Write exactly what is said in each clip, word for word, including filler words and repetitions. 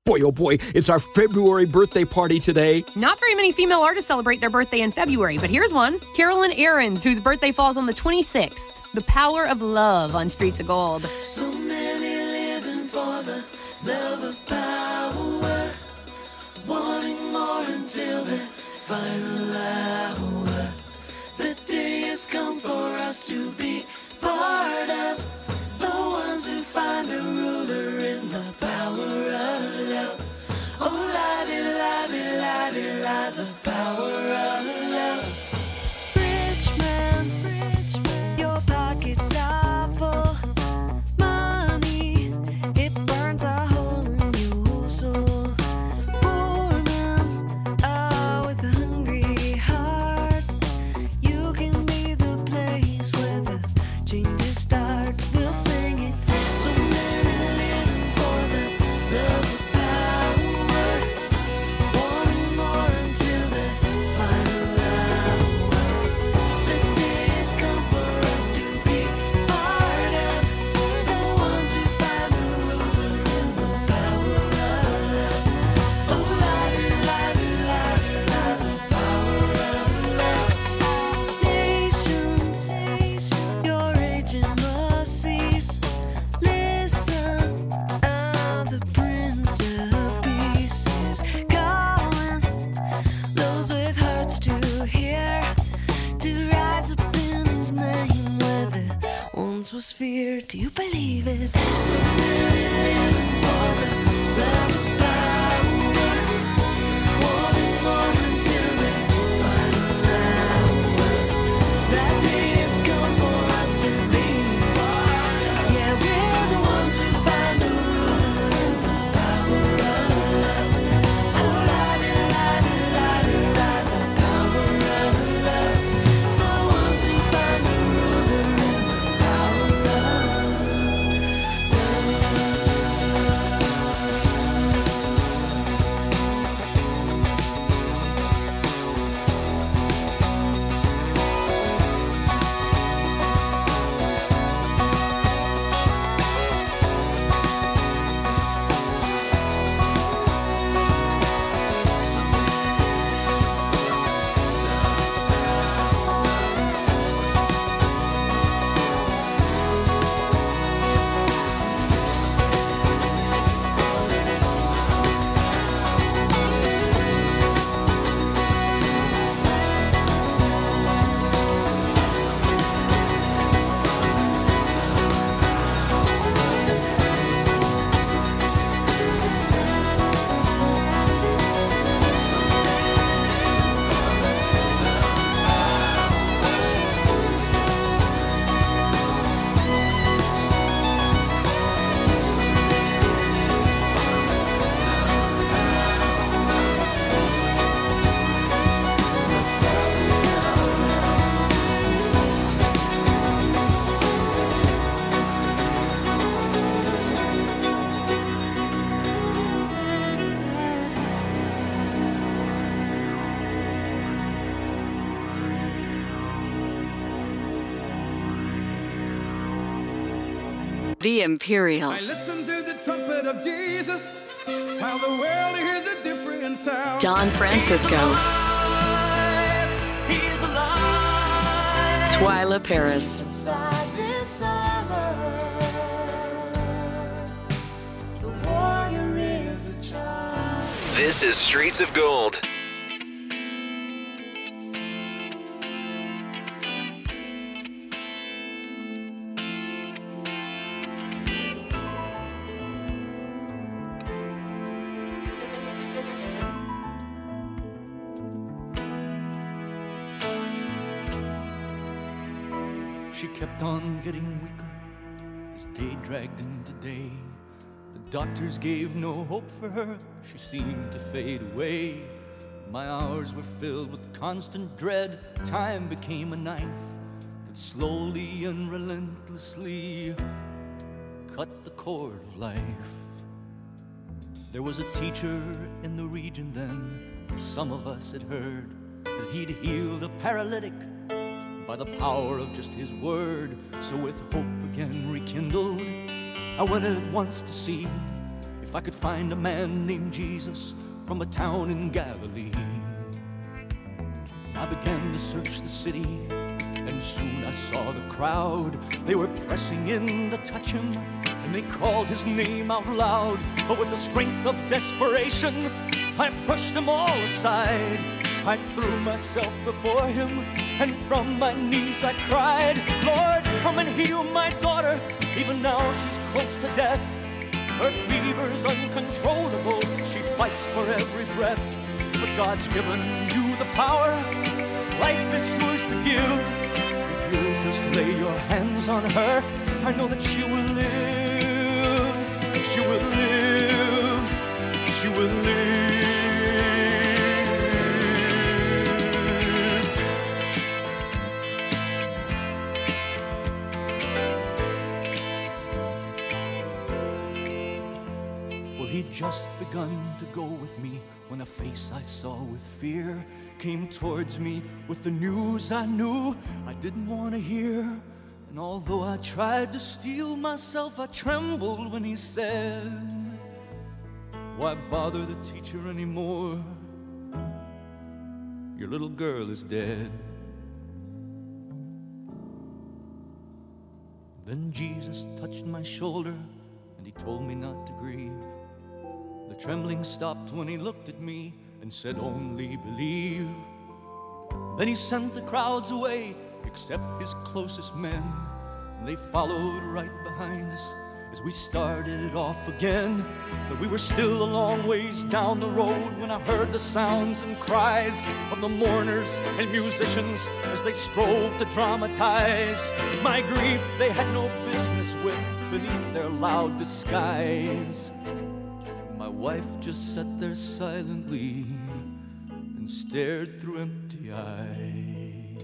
Boy, oh boy, it's our February birthday party today. Not very many female artists celebrate their birthday in February, but here's one. Carolyn Aarons, whose birthday falls on the twenty-sixth. The Power of Love on Streets of Gold. So many living for the love of power, wanting more until the final hour. The day has come for us to be part of the ones who find a ruler in the power of love. Oh, la-di, la-di, la-di, la, the power of love. Rich man, rich man, your pockets are full. Money, it burns a hole in your soul. Poor man, ah, with a hungry heart, you can be the place where the changes start. We'll sing it. So many living for the love of power, wanting more until the final hour. The days come for us to be part of the ones who find a ruler in the power of love. Oh, la-di, la-di, la-di, la, the power of love. Nations, your raging must cease. Listen, ah, the Prince of Peace is calling those with hearts to hear, to rise up in his name where there once was fear. Do you believe it? So many living for the love of power, wanting more until the final hour. That day has come for us to be part. Yeah, we're the ones who find a ruler in the power of love. Oh, la-di, la-di, la-di, la, the power of love. The ones who find a ruler in the power of love. The Imperials. Listen to the trumpet of Jesus, how the world hears a different sound. Don Francisco. He's alive. Twyla Paris. Inside this armor, the warrior is a child. This is Streets of Gold. She kept on getting weaker as day dragged into day. The doctors gave no hope for her, she seemed to fade away. My hours were filled with constant dread. Time became a knife that slowly and relentlessly cut the cord of life. There was a teacher in the region then, some of us had heard that he'd healed a paralytic by the power of just his word. So with hope again rekindled, I went at once to see if I could find a man named Jesus from a town in Galilee. I began to search the city, and soon I saw the crowd. They were pressing in to touch him, and they called his name out loud. But with the strength of desperation, I pushed them all aside. I threw myself before him, and from my knees I cried, Lord, come and heal my daughter. Even now she's close to death. Her fever's uncontrollable. She fights for every breath. But God's given you the power. Life is yours to give. If you'll just lay your hands on her, I know that she will live. She will live. She will live. Well, he'd just begun to go with me when a face I saw with fear came towards me with the news I knew I didn't want to hear. And although I tried to steel myself, I trembled when he said, why bother the teacher anymore? Your little girl is dead. Then Jesus touched my shoulder and he told me not to grieve. The trembling stopped when he looked at me and said, only believe. Then he sent the crowds away, except his closest men, and they followed right behind us as we started off again. But we were still a long ways down the road when I heard the sounds and cries of the mourners and musicians as they strove to dramatize my grief they had no business with beneath their loud disguise. My wife just sat there silently and stared through empty eyes.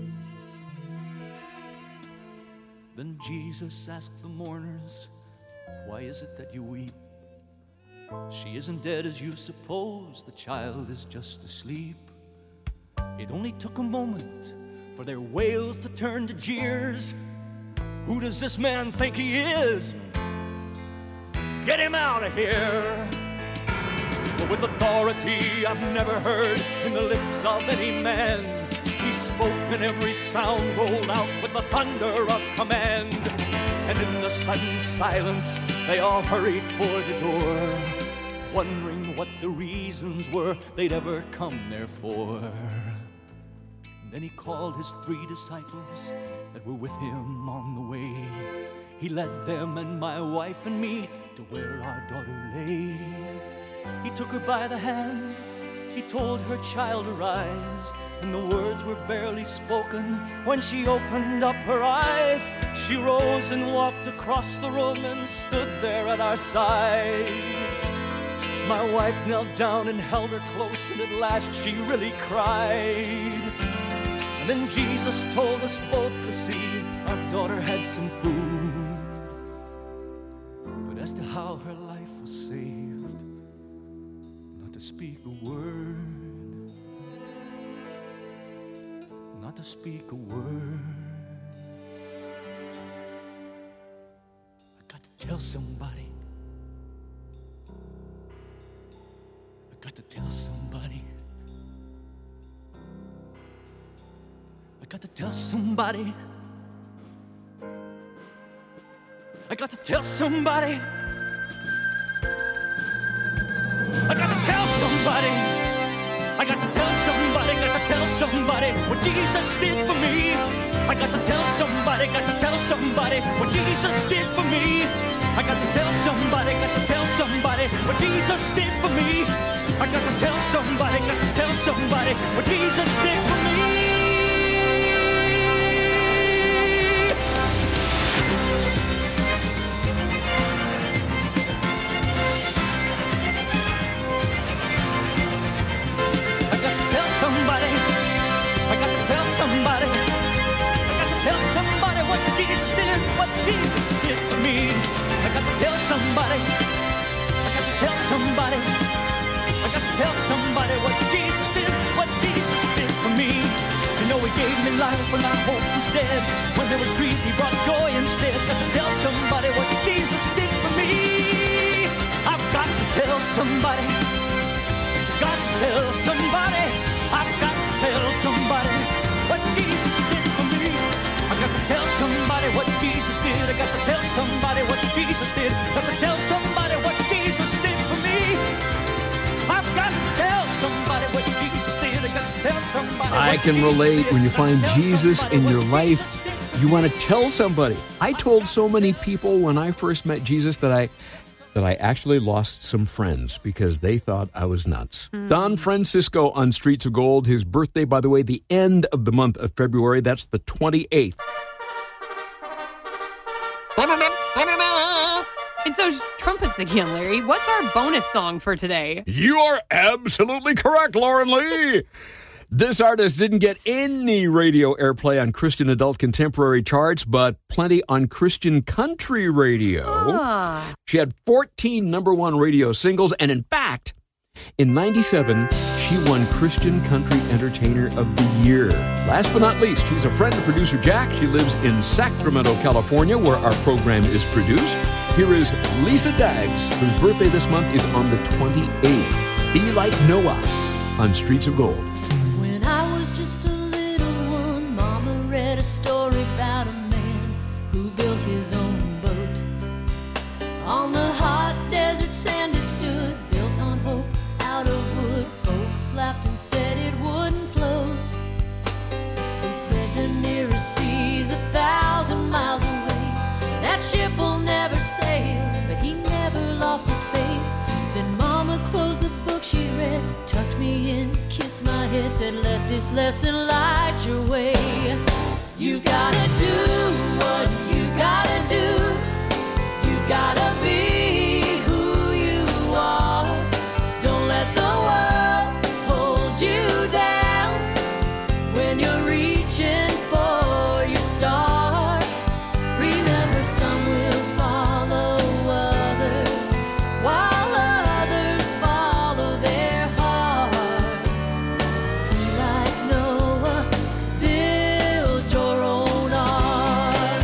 Then Jesus asked the mourners, why is it that you weep? She isn't dead as you suppose, the child is just asleep. It only took a moment for their wails to turn to jeers. Who does this man think he is? Get him out of here! But with authority I've never heard in the lips of any man, he spoke and every sound rolled out with the thunder of command. And in the sudden silence they all hurried for the door, wondering what the reasons were they'd ever come there for. And then he called his three disciples that were with him on the way. He led them and my wife and me to where our daughter lay. He took her by the hand, he told her child to rise, and the words were barely spoken when she opened up her eyes. She rose and walked across the room and stood there at our sides. My wife knelt down and held her close, and at last she really cried. And then Jesus told us both to see our daughter had some food. But as to how her life was saved, not to speak a word, not to speak a word. I got to tell somebody. I got to tell somebody. I got to tell somebody. I got to tell somebody. I got to tell somebody. I got to tell somebody. Got to tell somebody what Jesus did for me. I got to tell somebody. Got to tell somebody what Jesus did for me. I got to tell somebody. Got to tell somebody what Jesus did for me. I got to tell somebody. Got to tell somebody what Jesus did for me. Somebody, I got to tell somebody, I got to tell somebody what Jesus did, what Jesus did for me. I got to tell somebody, I got to tell somebody, I got to tell somebody what Jesus did, what Jesus did for me. You know he gave me life when my hope was dead. When there was grief, he brought joy instead. Got to tell somebody what Jesus did for me. I've got Got to tell somebody, I've got to tell somebody what Jesus did for me. I've got to tell somebody what Jesus did. I got to tell somebody what Jesus did. Got to tell somebody what Jesus did for me. I've got to tell somebody what Jesus did. I got to tell somebody. I can relate. When you find Jesus in your life, you want to tell somebody. I told so many people when I first met Jesus that I that I actually lost some friends because they thought I was nuts. Mm. Don Francisco on Streets of Gold. His birthday, by the way, the end of the month of February. That's the twenty-eighth. It's those trumpets again, Larry. What's our bonus song for today? You are absolutely correct, Lauren Lee. This artist didn't get any radio airplay on Christian adult contemporary charts, but plenty on Christian country radio. Ah. She had fourteen number one radio singles, and in fact, in ninety-seven, she won Christian Country Entertainer of the Year. Last but not least, she's a friend of producer Jack. She lives in Sacramento, California, where our program is produced. Here is Lisa Daggs, whose birthday this month is on the twenty-eighth. Be Like Noah on Streets of Gold. When I was just a little one, Mama read a story about a man who built his own boat. On the hot desert sand it stood, built on hope, out of wood. Folks laughed and said it wouldn't float. They said the nearest sea's a thousand miles away. That ship will never sail, but he never lost his faith. Then Mama closed the book she read, tucked me in, kissed my head, said, let this lesson light your way. You gotta do what you gotta do. You gotta be who you are. Don't let the world hold you down when you're reaching for your star. Remember, some will follow others, while others follow their hearts. Be like Noah, build your own ark.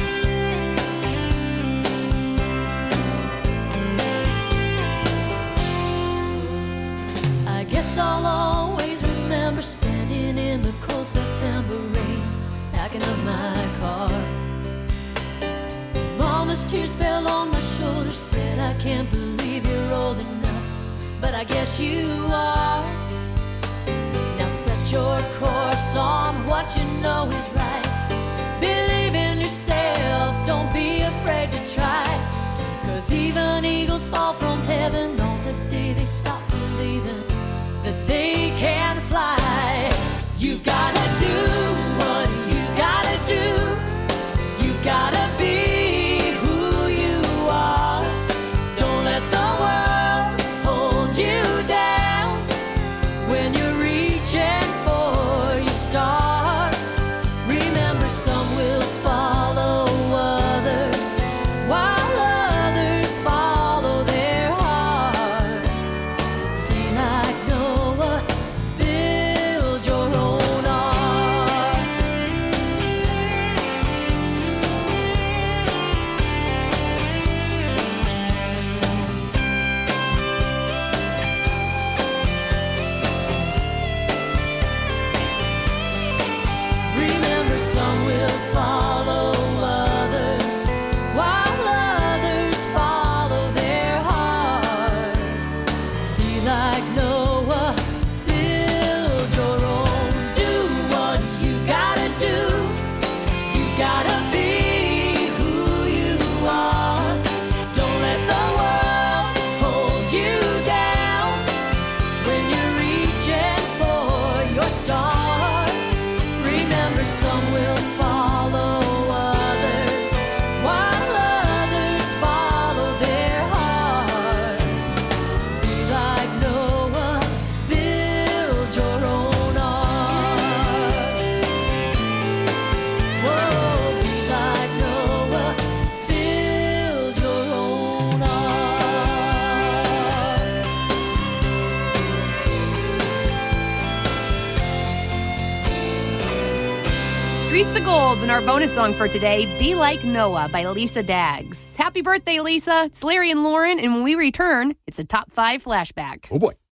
I guess I'll always remember standing in the cold September rain, packing up my car. Mama's tears fell on my shoulders, said, I can't believe you're old enough, but I guess you are. Now set your course on what you know is right. Believe in yourself, don't be afraid to try. Cause even eagles fall from heaven on the day they stop believing that they can fly. You gotta do what you gotta do. You gotta be Noah, Streets of Gold, and our bonus song for today, Be Like Noah by Lisa Daggs. Happy birthday, Lisa. It's Larry and Lauren, and when we return, it's a top five flashback. Oh, boy.